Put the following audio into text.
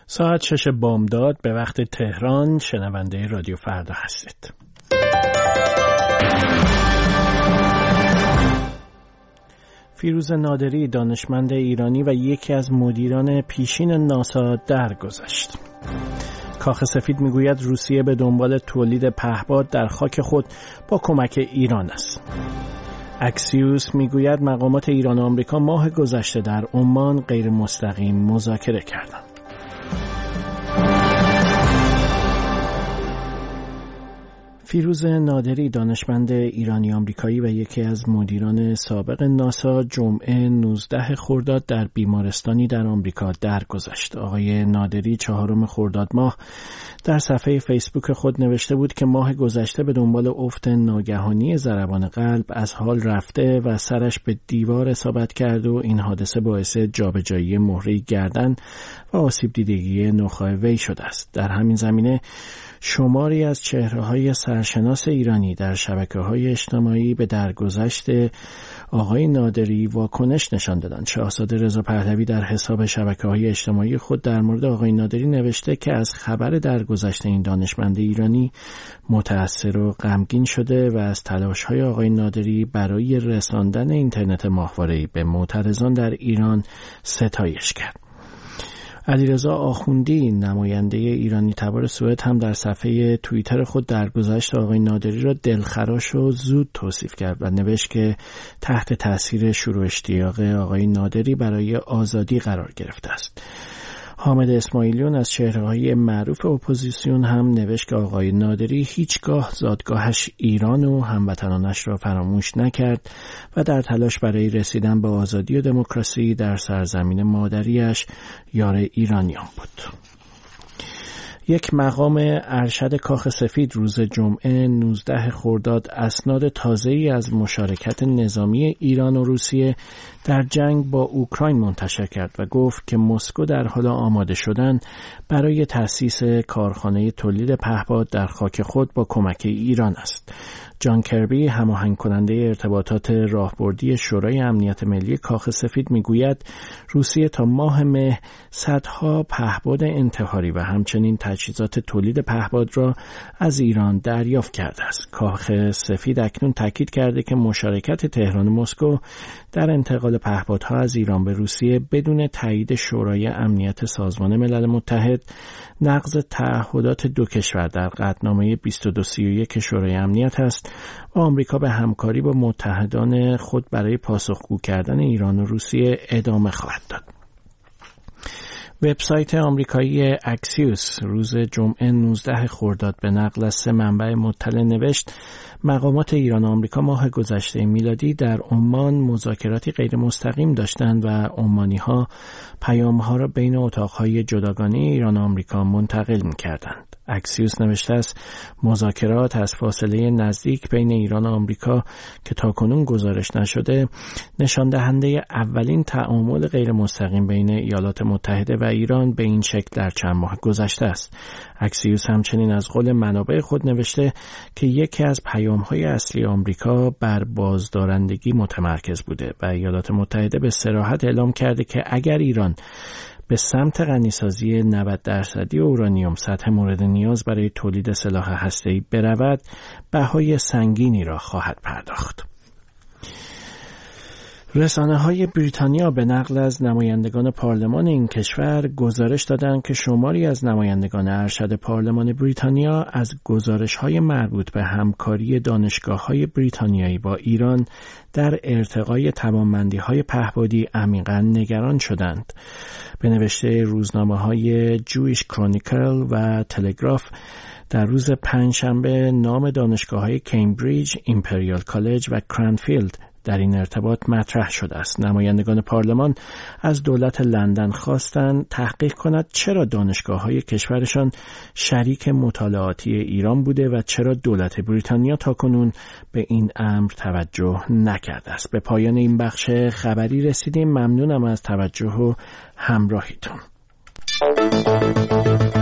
ساعت 6 بامداد به وقت تهران. شنونده رادیو فردا هستید. فیروز نادری، دانشمند ایرانی و یکی از مدیران پیشین ناسا درگذشت. کاخ سفید میگوید روسیه به دنبال تولید پهپاد در خاک خود با کمک ایران است. اکسیوس میگوید مقامات ایران و آمریکا ماه گذشته در عمان غیر مستقیم مذاکره کردند. فیروز نادری، دانشمند ایرانی آمریکایی و یکی از مدیران سابق ناسا، جمعه 19 خرداد در بیمارستانی در آمریکا درگذشت. آقای نادری 4 خرداد ماه در صفحه فیسبوک خود نوشته بود که ماه گذشته به دنبال افت ناگهانی ضربان قلب از حال رفته و سرش به دیوار اصابت کرد و این حادثه باعث جابجایی مهره گردن و آسیب دیدگی نخاع وی شده است. در همین زمینه شماری از چهره‌های سرشناس ایرانی در شبکه‌های اجتماعی به درگذشت آقای نادری واکنش نشان دادند. شاهزاده رضا پهلوی در حساب شبکه‌های اجتماعی خود در مورد آقای نادری نوشته که از خبر درگذشت این دانشمند ایرانی متأثر و غمگین شده و از تلاش‌های آقای نادری برای رساندن اینترنت ماهواره‌ای به معترضان در ایران ستایش کرد. علیرضا آخوندی، نماینده ایرانی تبار سوئد، هم در صفحه توییتر خود درگذشت آقای نادری را دلخراش و زود توصیف کرد و نوشت که تحت تاثیر شور و اشتیاق آقای نادری برای آزادی قرار گرفته است. حامد اسماعیلیون از چهره‌های معروف اپوزیسیون هم نوشت که آقای نادری هیچگاه زادگاهش ایران و هموطنانش را فراموش نکرد و در تلاش برای رسیدن به آزادی و دموکراسی در سرزمین مادریش یار ایرانیان بود. یک مقام ارشد کاخ سفید روز جمعه 19 خرداد اسناد تازه‌ای از مشارکت نظامی ایران و روسیه در جنگ با اوکراین منتشر کرد و گفت که مسکو در حال آماده شدن برای تأسیس کارخانه تولید پهپاد در خاک خود با کمک ایران است. جان کربی، هماهنگ کننده ارتباطات راهبردی شورای امنیت ملی کاخ سفید، میگوید روسیه تا ماه مه صدها پهپاد انتحاری و همچنین تجهیزات تولید پهپاد را از ایران دریافت کرده است. کاخ سفید اکنون تاکید کرده که مشارکت تهران و مسکو در انتقال پهپادها از ایران به روسیه بدون تایید شورای امنیت سازمان ملل متحد نقض تعهدات دو کشور در قطعنامه 2231 شورای امنیت است و آمریکا به همکاری با متحدان خود برای پاسخگو کردن ایران و روسیه ادامه خواهد داد. وبسایت آمریکایی اکسیوس روز جمعه 19 خرداد به نقل از 3 منبع مطلع نوشت مقامات ایران و آمریکا ماه گذشته میلادی در عمان مذاکراتی غیر مستقیم داشتند و عمانی‌ها پیام‌ها را بین اتاق‌های جداگانه ایران و آمریکا منتقل می‌کردند. اکسیوس نوشته است مذاکرات از فاصله نزدیک بین ایران و آمریکا که تاکنون گزارش نشده نشان دهنده اولین تعامل غیر مستقیم بین ایالات متحده و ایران به این شکل در چند ماه گذشته است. اکسیوس همچنین از قول منابع خود نوشته که یکی از پیام‌های اصلی آمریکا بر بازدارندگی متمرکز بوده و ایالات متحده به صراحت اعلام کرده که اگر ایران به سمت غنیسازی 90% اورانیوم سطح مورد نیاز برای تولید سلاح هسته‌ای برود، بهای سنگینی را خواهد پرداخت. رسانه‌های بریتانیا به نقل از نمایندگان پارلمان این کشور گزارش دادند که شماری از نمایندگان ارشد پارلمان بریتانیا از گزارش‌های مربوط به همکاری دانشگاه‌های بریتانیایی با ایران در ارتقای توانمندی‌های پهپادی عمیقاً نگران شدند. به نوشته روزنامه‌های جویش کرونیکل و تلگراف در روز پنجشنبه نام دانشگاه‌های کمبریج، ایمپریال کالج و کرانفیلد در این ارتباط مطرح شده است. نمایندگان پارلمان از دولت لندن خواستند تحقیق کند چرا دانشگاه‌های کشورشان شریک مطالعاتی ایران بوده و چرا دولت بریتانیا تاکنون به این امر توجه نکرده است. به پایان این بخش خبری رسیدیم. ممنونم از توجه و همراهیتون.